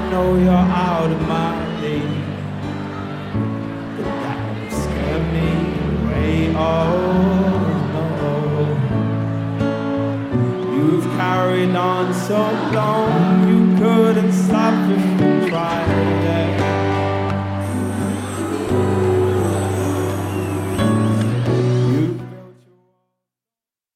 know you're out of my league, but that won't scare me away. Oh no, you've carried on so long, you couldn't stop it.